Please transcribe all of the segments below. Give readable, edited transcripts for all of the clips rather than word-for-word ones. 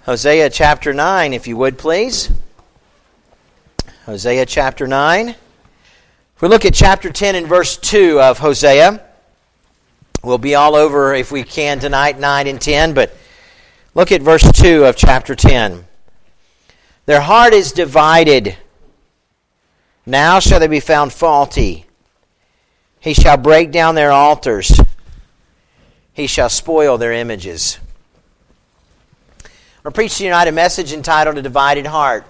Hosea chapter 9, if you would, please. Hosea chapter 9. If we look at chapter 10 and verse 2 of Hosea, we'll be all over, if we can, tonight, 9 and 10, but look at verse 2 of chapter 10. Their heart is divided. Now shall they be found faulty. He shall break down their altars. He shall spoil their images. I'll preach tonight a message entitled A Divided Heart.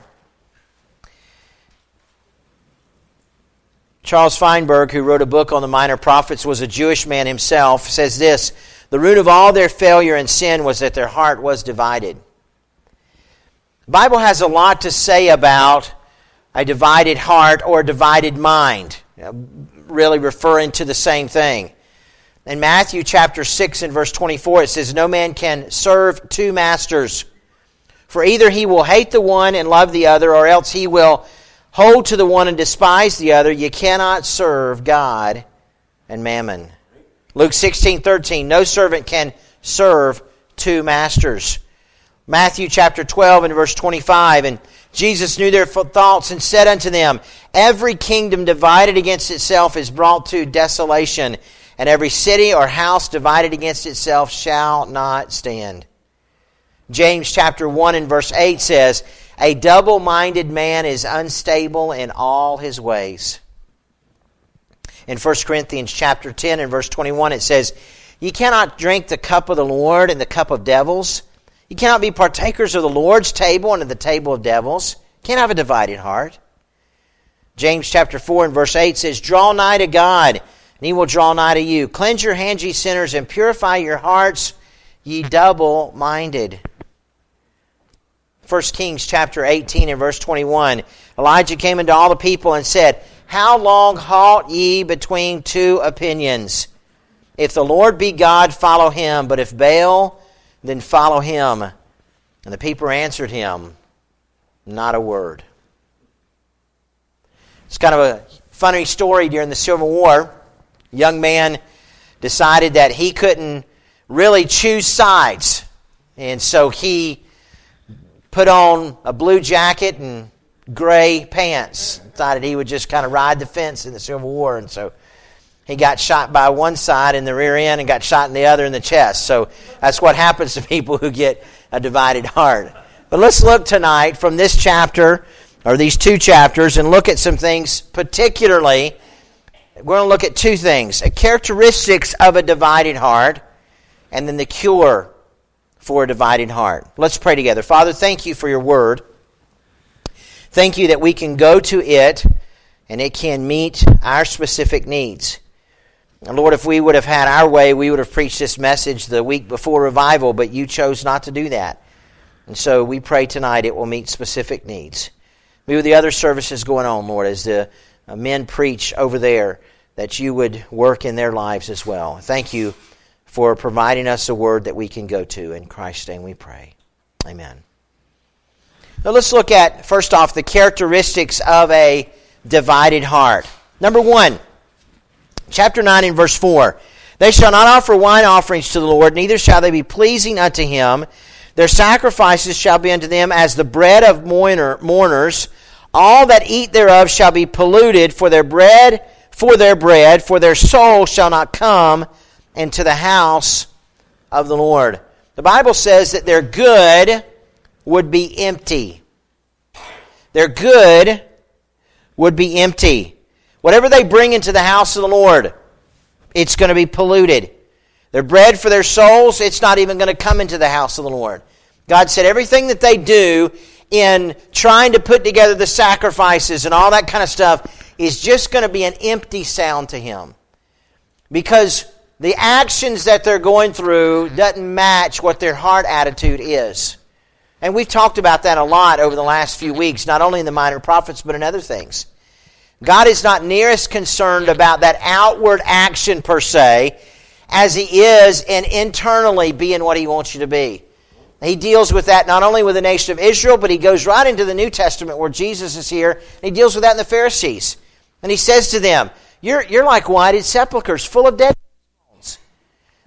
Charles Feinberg, who wrote a book on the minor prophets, was a Jewish man himself, says this: the root of all their failure and sin was that their heart was divided. The Bible has a lot to say about a divided heart or a divided mind, really referring to the same thing. In Matthew chapter 6 and verse 24, it says, no man can serve two masters, for either he will hate the one and love the other, or else he will hold to the one and despise the other. You cannot serve God and mammon. Luke 16:13, no servant can serve two masters. Matthew chapter 12 and verse 25, and Jesus knew their thoughts and said unto them, every kingdom divided against itself is brought to desolation, and every city or house divided against itself shall not stand. James chapter 1 and verse 8 says, a double-minded man is unstable in all his ways. In 1 Corinthians chapter 10 and verse 21 it says, ye cannot drink the cup of the Lord and the cup of devils. You cannot be partakers of the Lord's table and of the table of devils. You can't have a divided heart. James chapter 4 and verse 8 says, draw nigh to God, and He will draw nigh to you. Cleanse your hands, ye sinners, and purify your hearts, ye double-minded. 1 Kings chapter 18 and verse 21, Elijah came unto all the people and said, how long halt ye between two opinions? If the Lord be God, follow Him, but if Baal, then follow him. And the people answered him, not a word. It's kind of a funny story during the Civil War. A young man decided that he couldn't really choose sides. And so he put on a blue jacket and gray pants. Decided he would just kind of ride the fence in the Civil War. And so he got shot by one side in the rear end and got shot in the other in the chest. So that's what happens to people who get a divided heart. But let's look tonight from this chapter, or these two chapters, and look at some things particularly. We're going to look at two things: characteristics of a divided heart, and then the cure for a divided heart. Let's pray together. Father, thank you for your word. Thank you that we can go to it and it can meet our specific needs. And Lord, if we would have had our way, we would have preached this message the week before revival, but you chose not to do that. And so we pray tonight it will meet specific needs. Be with the other services going on, Lord, as the men preach over there, that you would work in their lives as well. Thank you for providing us a word that we can go to. In Christ's name we pray. Amen. Now let's look at, first off, the characteristics of a divided heart. Number one, chapter 9 and verse 4. They shall not offer wine offerings to the Lord, neither shall they be pleasing unto Him. Their sacrifices shall be unto them as the bread of mourners. All that eat thereof shall be polluted for their bread, for their soul shall not come into the house of the Lord. The Bible says that their good would be empty. Their good would be empty. Whatever they bring into the house of the Lord, it's going to be polluted. Their bread for their souls, it's not even going to come into the house of the Lord. God said everything that they do in trying to put together the sacrifices and all that kind of stuff is just going to be an empty sound to Him. Because the actions that they're going through doesn't match what their heart attitude is. And we've talked about that a lot over the last few weeks, not only in the minor prophets, but in other things. God is not near as concerned about that outward action per se as He is in internally being what He wants you to be. He deals with that not only with the nation of Israel, but He goes right into the New Testament where Jesus is here, and He deals with that in the Pharisees. And He says to them, you're like whited sepulchres full of dead bones.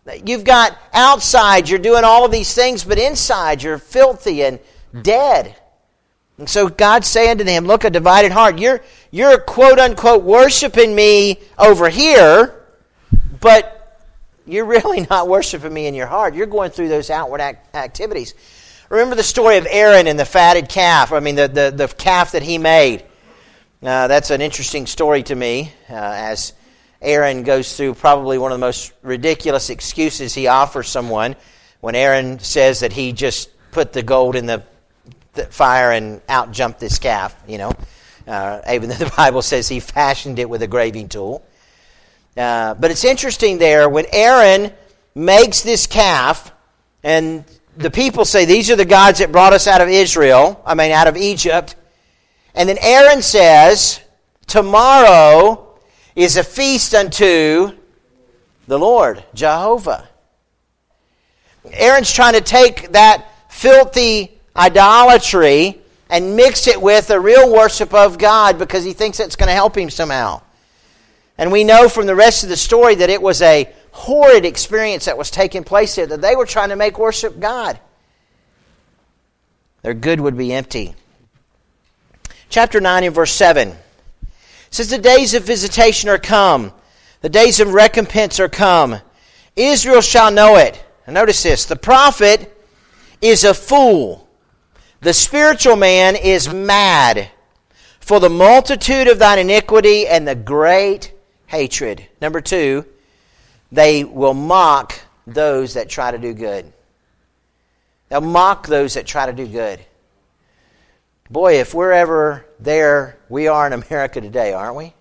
You've got outside, you're doing all of these things, but inside you're filthy and dead. And so God's saying to them, look, a divided heart. You're quote unquote worshiping me over here, but you're really not worshiping me in your heart. You're going through those outward activities. Remember the story of Aaron and the fatted calf. The calf that he made. That's an interesting story to me, as Aaron goes through probably one of the most ridiculous excuses he offers someone when Aaron says that he just put the gold in the fire and out jumped this calf, even though the Bible says he fashioned it with a graving tool. But it's interesting there, when Aaron makes this calf, and the people say, these are the gods that brought us out of out of Egypt. And then Aaron says, tomorrow is a feast unto the Lord, Jehovah. Aaron's trying to take that filthy idolatry and mix it with a real worship of God because he thinks it's going to help him somehow. And we know from the rest of the story that it was a horrid experience that was taking place there, that they were trying to make worship God. Their good would be empty. Chapter 9 and verse 7 says, the days of visitation are come, the days of recompense are come. Israel shall know it. And notice this, the prophet is a fool. The spiritual man is mad for the multitude of thine iniquity and the great hatred. Number 2, they will mock those that try to do good. They'll mock those that try to do good. Boy, if we're ever there, we are in America today, aren't we?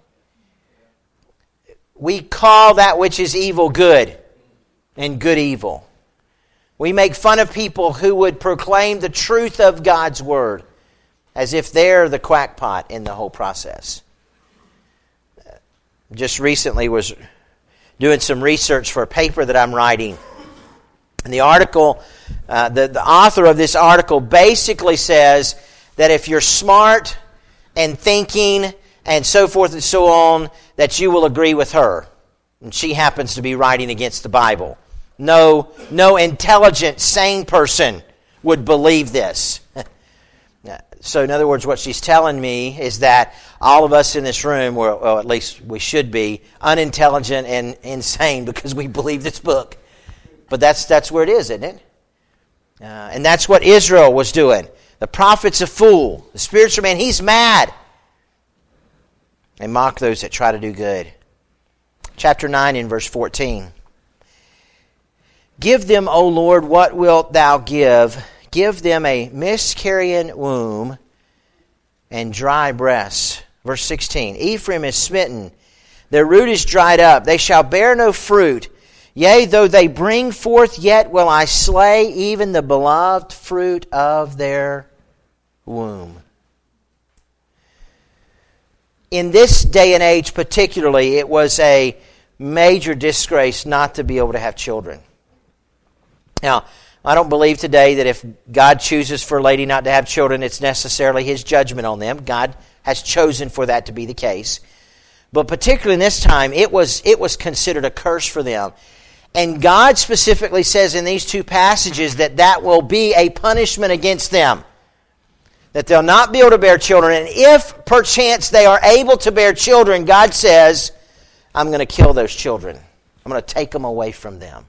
We call that which is evil good and good evil. We make fun of people who would proclaim the truth of God's Word as if they're the quackpot in the whole process. Just recently was doing some research for a paper that I'm writing. And the article, the author of this article basically says that if you're smart and thinking and so forth and so on, that you will agree with her. And she happens to be writing against the Bible. No intelligent, sane person would believe this. So in other words, what she's telling me is that all of us in this room, well, at least we should be, unintelligent and insane because we believe this book. But that's where it is, isn't it? And that's what Israel was doing. The prophet's a fool. The spiritual man, he's mad. They mock those that try to do good. Chapter 9 in verse 14. Give them, O Lord, what wilt thou give? Give them a miscarrying womb and dry breasts. Verse 16. Ephraim is smitten. Their root is dried up. They shall bear no fruit. Yea, though they bring forth, yet will I slay even the beloved fruit of their womb. In this day and age particularly, it was a major disgrace not to be able to have children. Now, I don't believe today that if God chooses for a lady not to have children, it's necessarily His judgment on them. God has chosen for that to be the case. But particularly in this time, it was considered a curse for them. And God specifically says in these two passages that will be a punishment against them. That they'll not be able to bear children. And if perchance they are able to bear children, God says, I'm going to kill those children. I'm going to take them away from them.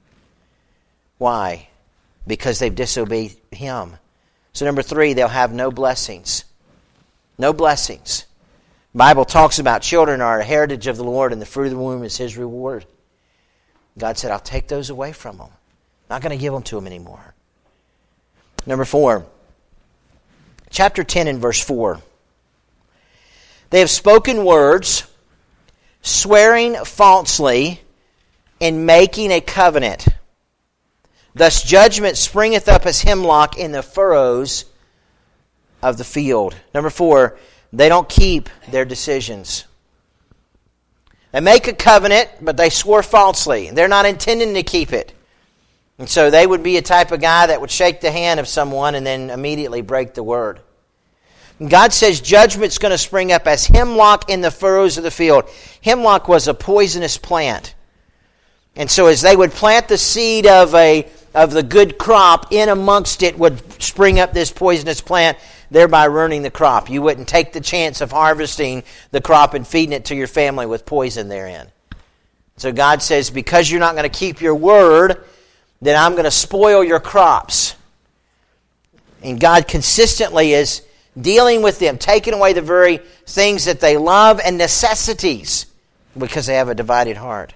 Why? Because they've disobeyed Him. So number 3, they'll have no blessings. No blessings. The Bible talks about children are a heritage of the Lord, and the fruit of the womb is His reward. God said, I'll take those away from them. I'm not going to give them to them anymore. Number 4. Chapter 10 and verse 4. They have spoken words, swearing falsely, and making a covenant. Thus judgment springeth up as hemlock in the furrows of the field. Number 4, they don't keep their decisions. They make a covenant, but they swore falsely. They're not intending to keep it. And so they would be a type of guy that would shake the hand of someone and then immediately break the word. And God says judgment's going to spring up as hemlock in the furrows of the field. Hemlock was a poisonous plant. And so as they would plant the seed of the good crop, in amongst it would spring up this poisonous plant, thereby ruining the crop. You wouldn't take the chance of harvesting the crop and feeding it to your family with poison therein. So God says, because you're not going to keep your word, then I'm going to spoil your crops. And God consistently is dealing with them, taking away the very things that they love and necessities because they have a divided heart.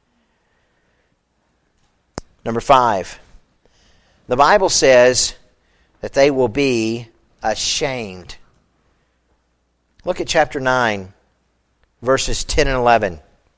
Number 5, the Bible says that they will be ashamed. Look at chapter 9, verses 10 and 11.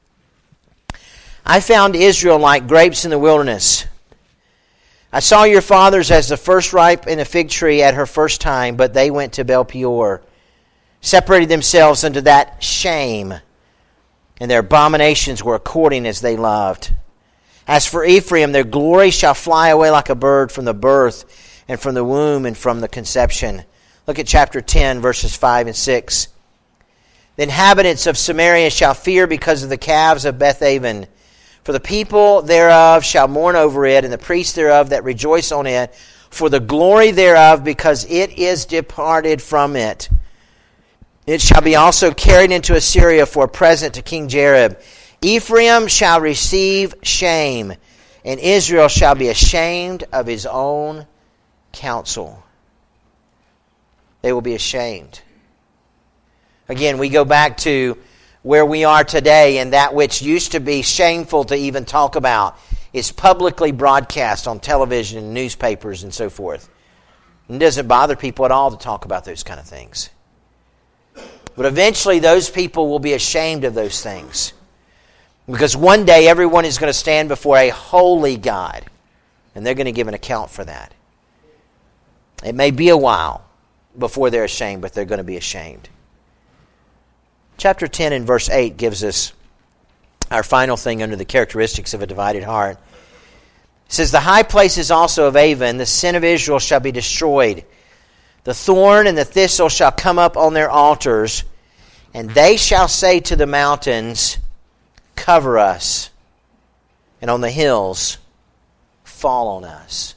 I found Israel like grapes in the wilderness. I saw your fathers as the first ripe in a fig tree at her first time, but they went to Baal Peor, separated themselves unto that shame, and their abominations were according as they loved. As for Ephraim, their glory shall fly away like a bird from the birth, and from the womb, and from the conception. Look at chapter 10, verses 5 and 6. The inhabitants of Samaria shall fear because of the calves of Bethaven. For the people thereof shall mourn over it, and the priests thereof that rejoice on it, for the glory thereof, because it is departed from it. It shall be also carried into Assyria for a present to King Jareb. Ephraim shall receive shame, and Israel shall be ashamed of his own counsel. They will be ashamed. Again, we go back to where we are today, and that which used to be shameful to even talk about is publicly broadcast on television and newspapers and so forth. It doesn't bother people at all to talk about those kind of things. But eventually those people will be ashamed of those things. Because one day everyone is going to stand before a holy God, and they're going to give an account for that. It may be a while before they're ashamed, but they're going to be ashamed. Chapter 10 and verse 8 gives us our final thing under the characteristics of a divided heart. It says, the high places also of Avon, the sin of Israel, shall be destroyed. The thorn and the thistle shall come up on their altars, and they shall say to the mountains, cover us, and on the hills, fall on us.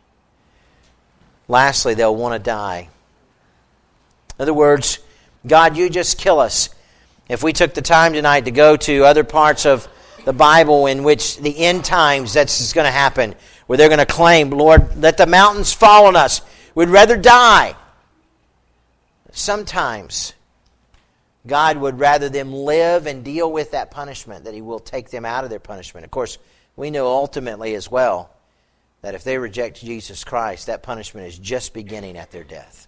Lastly, they'll want to die. In other words, God, you just kill us. If we took the time tonight to go to other parts of the Bible in which the end times that's going to happen, where they're going to claim, Lord, let the mountains fall on us. We'd rather die. Sometimes God would rather them live and deal with that punishment, that He will take them out of their punishment. Of course, we know ultimately as well that if they reject Jesus Christ, that punishment is just beginning at their death.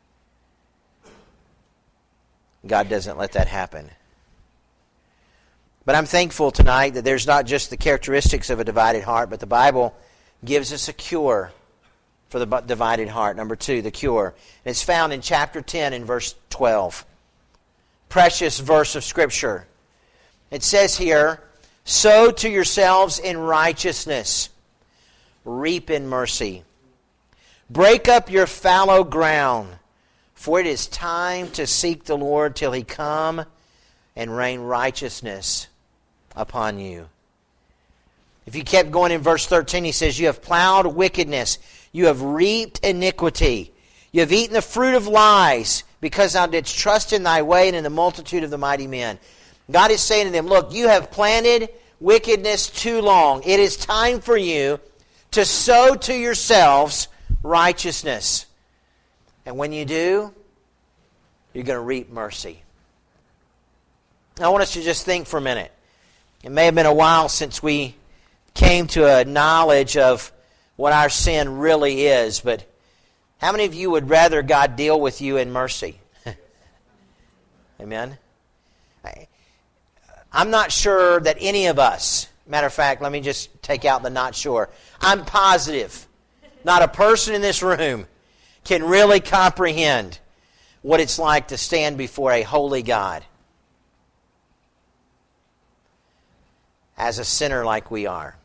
God doesn't let that happen. But I'm thankful tonight that there's not just the characteristics of a divided heart, but the Bible gives us a cure for the divided heart. Number 2, the cure. And it's found in chapter 10 and verse 12. Precious verse of Scripture. It says here, sow to yourselves in righteousness, reap in mercy. Break up your fallow ground, for it is time to seek the Lord till He come and rain righteousness upon you. If you kept going in verse 13, he says, you have plowed wickedness, you have reaped iniquity, you have eaten the fruit of lies, because thou didst trust in thy way and in the multitude of the mighty men. God is saying to them, look, you have planted wickedness too long. It is time for you to sow to yourselves righteousness. And when you do, you're going to reap mercy. I want us to just think for a minute. It may have been a while since we came to a knowledge of what our sin really is, but how many of you would rather God deal with you in mercy? Amen? I'm not sure that any of us, matter of fact, let me just take out the not sure. I'm positive not a person in this room can really comprehend what it's like to stand before a holy God as a sinner like we are.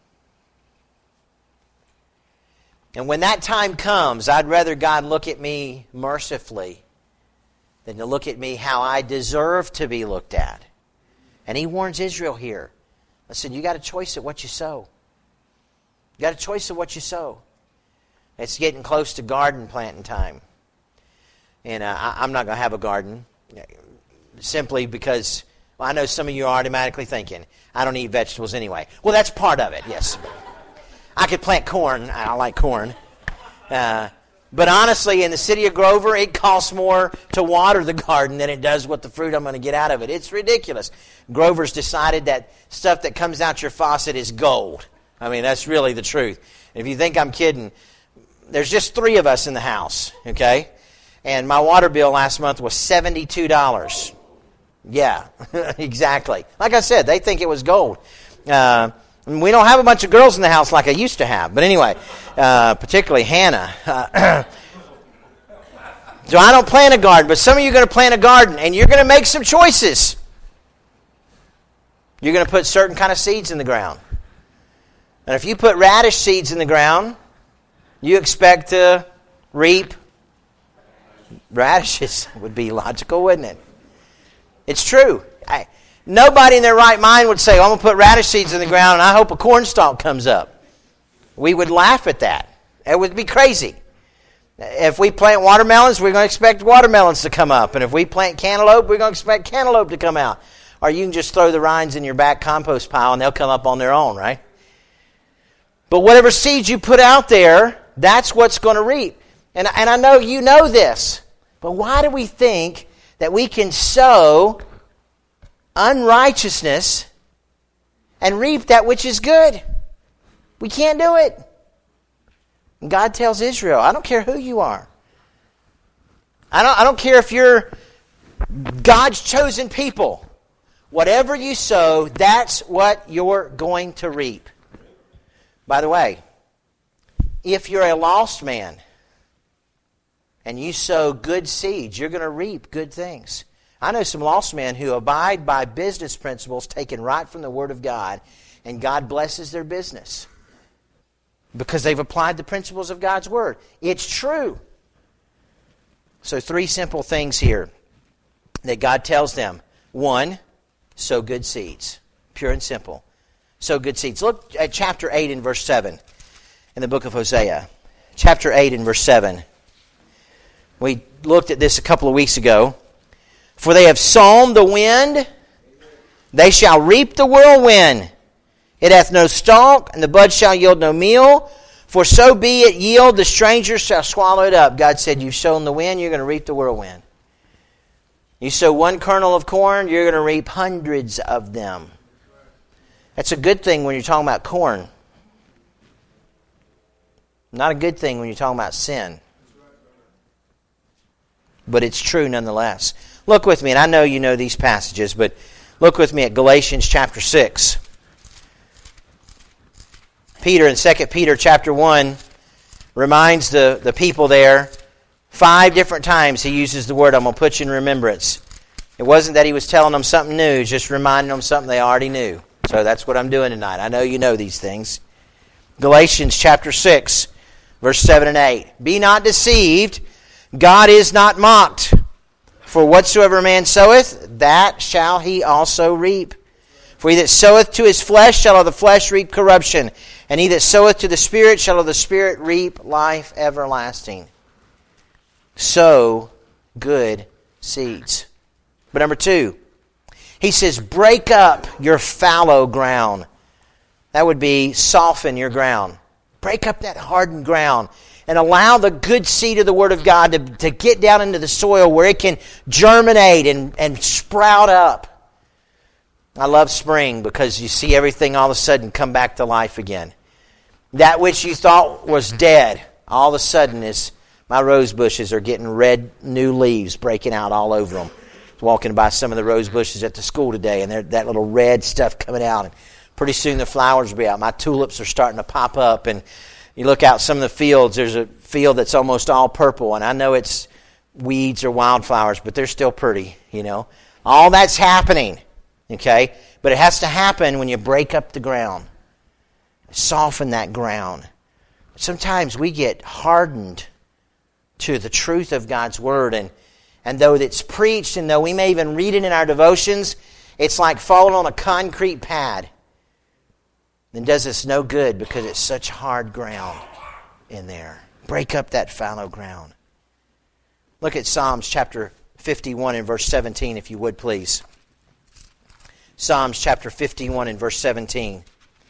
And when that time comes, I'd rather God look at me mercifully than to look at me how I deserve to be looked at. And He warns Israel here. I said, you got a choice at what you sow. You got a choice of what you sow. It's getting close to garden planting time. And I'm not going to have a garden simply because I know some of you are automatically thinking, I don't eat vegetables anyway. Well, that's part of it, yes. I could plant corn. I like corn. But honestly, in the city of Grover, it costs more to water the garden than it does what the fruit I'm going to get out of it. It's ridiculous. Grover's decided that stuff that comes out your faucet is gold. I mean, that's really the truth. If you think I'm kidding, there's just 3 of us in the house, okay? And my water bill last month was $72. Yeah, exactly. Like I said, they think it was gold. We don't have a bunch of girls in the house like I used to have. But anyway, particularly Hannah. So I don't plant a garden, but some of you are going to plant a garden, and you're going to make some choices. You're going to put certain kind of seeds in the ground. And if you put radish seeds in the ground, you expect to reap radishes. Would be logical, wouldn't it? It's true. Nobody in their right mind would say, I'm going to put radish seeds in the ground and I hope a corn stalk comes up. We would laugh at that. It would be crazy. If we plant watermelons, we're going to expect watermelons to come up. And if we plant cantaloupe, we're going to expect cantaloupe to come out. Or you can just throw the rinds in your back compost pile and they'll come up on their own, right? But whatever seeds you put out there, that's what's going to reap. And I know you know this. But why do we think that we can sow unrighteousness and reap that which is good? We can't do it. And God tells Israel, I don't care who you are. I don't care if you're God's chosen people. Whatever you sow, that's what you're going to reap. By the way, if you're a lost man and you sow good seeds, you're going to reap good things. I know some lost men who abide by business principles taken right from the Word of God, and God blesses their business because they've applied the principles of God's Word. It's true. So 3 simple things here that God tells them. 1, sow good seeds. Pure and simple. Sow good seeds. Look at chapter 8 and verse 7 in the book of Hosea. Chapter 8 and verse 7. We looked at this a couple of weeks ago. For they have sown the wind, they shall reap the whirlwind. It hath no stalk, and the bud shall yield no meal. For so be it yield, the stranger shall swallow it up. God said, you've sown the wind, you're going to reap the whirlwind. You sow 1 kernel of corn, you're going to reap hundreds of them. That's a good thing when you're talking about corn. Not a good thing when you're talking about sin. But it's true nonetheless. Look with me, and I know you know these passages, but look with me at Galatians chapter 6. Peter in 2 Peter chapter 1 reminds the people there 5 different times he uses the word, I'm going to put you in remembrance. It wasn't that he was telling them something new, just reminding them something they already knew. So that's what I'm doing tonight. I know you know these things. Galatians chapter 6, verse 7 and 8. Be not deceived, God is not mocked. For whatsoever a man soweth, that shall he also reap. For he that soweth to his flesh shall of the flesh reap corruption, and he that soweth to the Spirit shall of the Spirit reap life everlasting. Sow good seeds. But number 2, he says, break up your fallow ground. That would be soften your ground. Break up that hardened ground and allow the good seed of the Word of God to get down into the soil where it can germinate and sprout up. I love spring because you see everything all of a sudden come back to life again. That which you thought was dead, all of a sudden is, my rose bushes are getting red new leaves breaking out all over them. I was walking by some of the rose bushes at the school today, and that little red stuff coming out. And pretty soon the flowers will be out. My tulips are starting to pop up, and you look out some of the fields, there's a field that's almost all purple, and I know it's weeds or wildflowers, but they're still pretty, you know. All that's happening, okay? But it has to happen when you break up the ground. Soften that ground. Sometimes we get hardened to the truth of God's Word, and though it's preached, and though we may even read it in our devotions, it's like falling on a concrete pad. then does us no good because it's such hard ground in there. Break up that fallow ground. Look at Psalms chapter 51 and verse 17, if you would, please. Psalms chapter 51 and verse 17.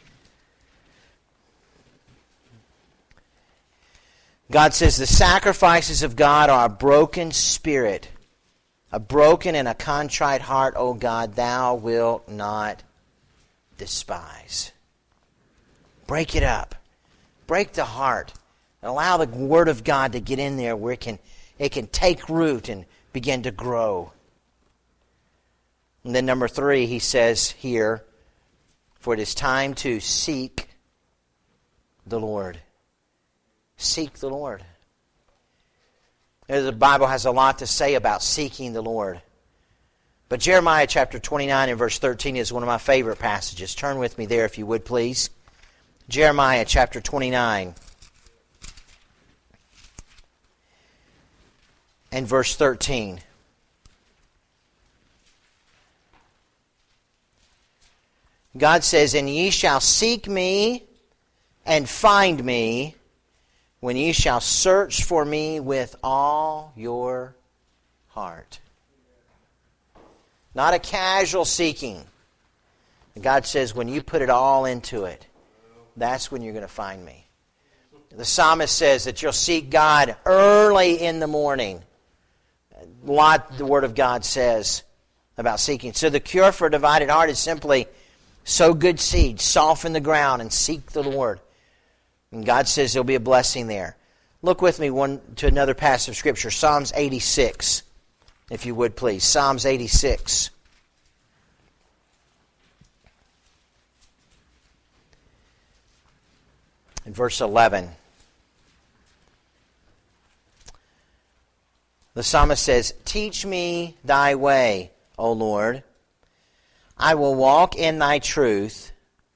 God says, the sacrifices of God are a broken spirit, a broken and a contrite heart, O God, thou wilt not despise. Break it up. Break the heart. And allow the Word of God to get in there where it can take root and begin to grow. And then number 3, he says here, for it is time to seek the Lord. Seek the Lord. The Bible has a lot to say about seeking the Lord. But Jeremiah chapter 29 and verse 13 is one of my favorite passages. Turn with me there if you would, please. Jeremiah chapter 29 and verse 13. God says, and ye shall seek me and find me when ye shall search for me with all your heart. Not a casual seeking. God says, when you put it all into it, that's when you're going to find me. The psalmist says that you'll seek God early in the morning. A lot the Word of God says about seeking. So the cure for a divided heart is simply sow good seed, soften the ground, and seek the Lord. And God says there'll be a blessing there. Look with me to another passage of Scripture, Psalms 86, if you would please. Psalms 86. In verse 11. The psalmist says, teach me thy way, O Lord. I will walk in thy truth.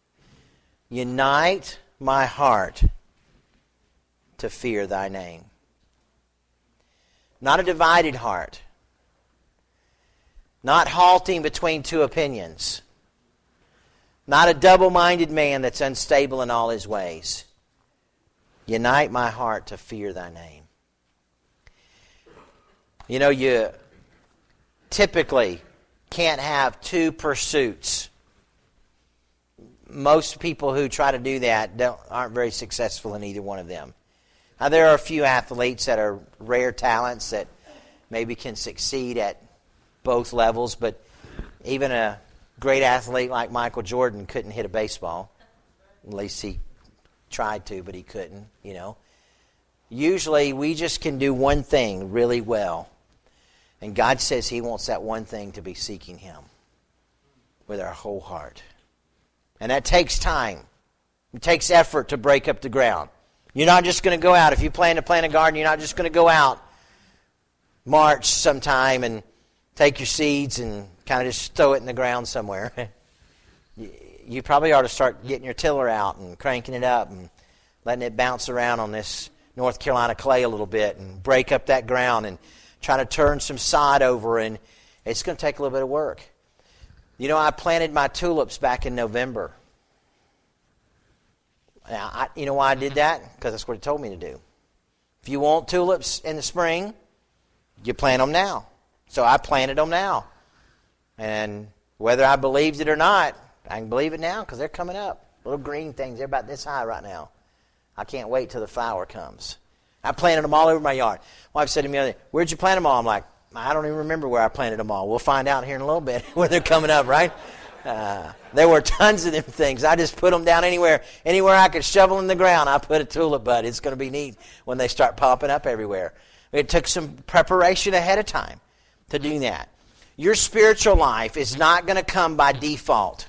Unite my heart to fear thy name. Not a divided heart. Not halting between two opinions. Not a double-minded man that's unstable in all his ways. Unite my heart to fear thy name. You know, you typically can't have two pursuits. Most people who try to do that aren't very successful in either one of them. Now, there are a few athletes that are rare talents that maybe can succeed at both levels, but even a great athlete like Michael Jordan couldn't hit a baseball. At least he tried to, but he couldn't, you know. Usually, we just can do one thing really well. And God says He wants that one thing to be seeking Him with our whole heart. And that takes time. It takes effort to break up the ground. You're not just going to go out. If you plan to plant a garden, you're not just going to go out March sometime and take your seeds and kind of just throw it in the ground somewhere. You probably ought to start getting your tiller out and cranking it up and letting it bounce around on this North Carolina clay a little bit and break up that ground and try to turn some sod over, and it's going to take a little bit of work. You know, I planted my tulips back in November. Now, you know why I did that? Because that's what He told me to do. If you want tulips in the spring, you plant them now. So I planted them now. And whether I believed it or not, I can believe it now because they're coming up. Little green things, they're about this high right now. I can't wait till the flower comes. I planted them all over my yard. My wife said to me the other day, where'd you plant them all? I'm like, I don't even remember where I planted them all. We'll find out here in a little bit when they're coming up, right? There were tons of them things. I just put them down anywhere I could shovel in the ground. I put a tulip bud. It's going to be neat when they start popping up everywhere. It took some preparation ahead of time to do that. Your spiritual life is not going to come by default.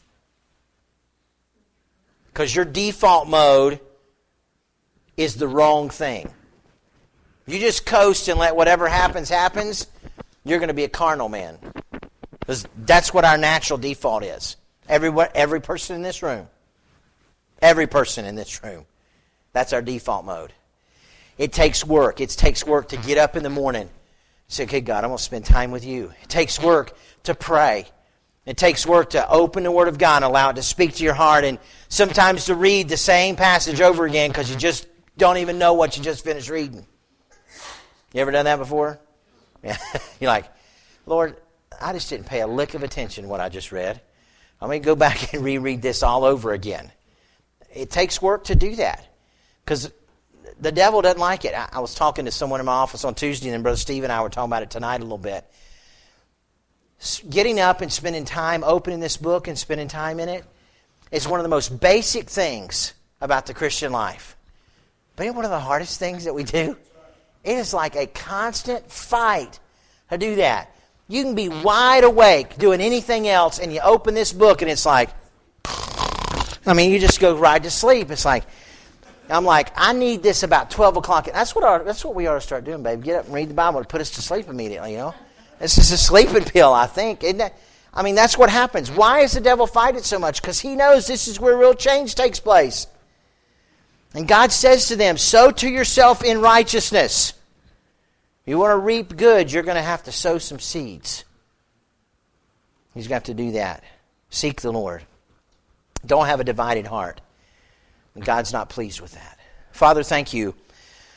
Because your default mode is the wrong thing. You just coast and let whatever happens, you're going to be a carnal man. Because that's what our natural default is. Every person in this room. Every person in this room. That's our default mode. It takes work. It takes work to get up in the morning and say, okay, God, I'm going to spend time with you. It takes work to pray It takes work to open the Word of God and allow it to speak to your heart, and sometimes to read the same passage over again because you just don't even know what you just finished reading. You ever done that before? Yeah. You're like, Lord, I just didn't pay a lick of attention to what I just read. I'm going to go back and reread this all over again. It takes work to do that because the devil doesn't like it. I was talking to someone in my office on Tuesday, and then Brother Steve and I were talking about it tonight a little bit. Getting up and spending time opening this book and spending time in it is one of the most basic things about the Christian life. But it's one of the hardest things that we do. It is like a constant fight to do that. You can be wide awake doing anything else, and you open this book, and it's like, you just go right to sleep. It's like, I'm like, I need this about 12 o'clock. That's what we ought to start doing, babe. Get up and read the Bible to put us to sleep immediately, you know. This is a sleeping pill, I think. Isn't that? That's what happens. Why does the devil fight it so much? Because he knows this is where real change takes place. And God says to them, sow to yourself in righteousness. If you want to reap good, you're going to have to sow some seeds. He's got to do that. Seek the Lord. Don't have a divided heart. And God's not pleased with that. Father, thank you